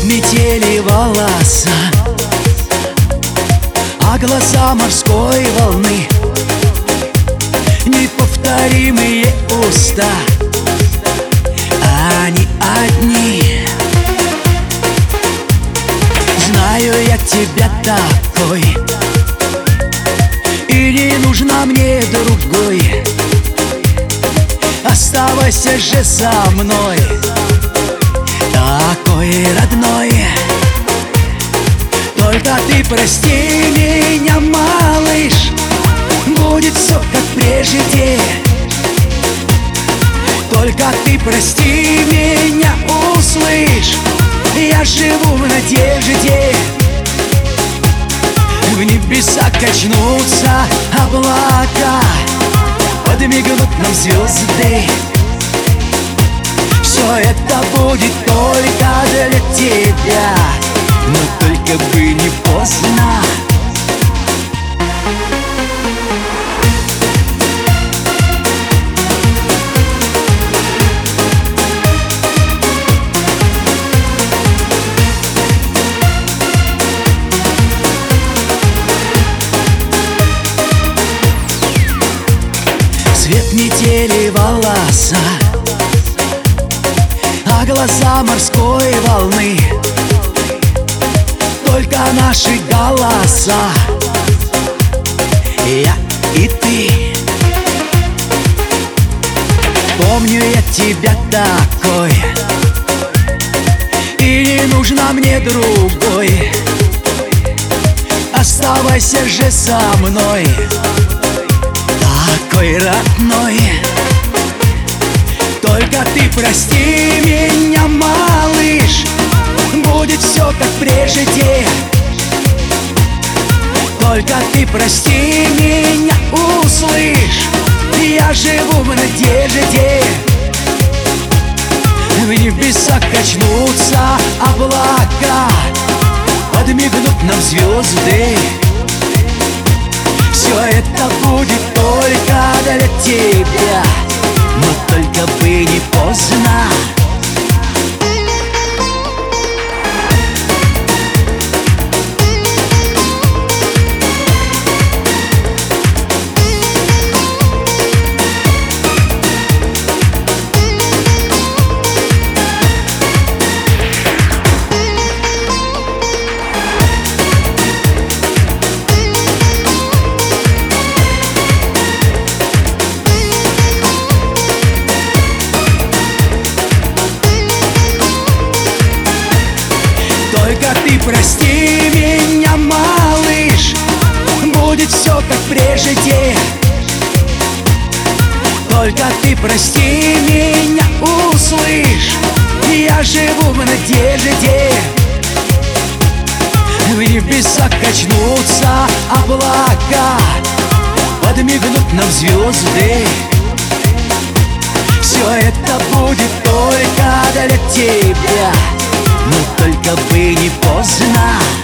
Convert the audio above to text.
метели волоса, а глаза морской волны, неповторимые уста, они одни. Знаю я тебя такой, и не нужна мне другой. Оставайся же со мной, такой родной. Только ты прости меня, малыш, будет все как прежде. Только ты прости меня, услышь, я живу в надежде. В небеса качнутся облака, подмигнут нам звезды. Все это будет только для тебя, но только бы не поздно. Цвет метели волоса, а глаза морской волны, только наши голоса, я и ты. Помню я тебя такой, и не нужна мне другой. Оставайся же со мной, такой родной. Только ты прости меня, малыш, будет все как прежде. Только ты прости меня, услышь, я живу в надежде. В небесах качнутся облака, подмигнут нам звезды. Все это будет только для тебя, но только бы не поздно. Только ты прости меня, малыш, будет все как прежде. Только ты прости меня, услышь, я живу в надежде. В небесах качнутся облака, подмигнут нам звезды. Все это будет только для тебя, но только бы не поздно.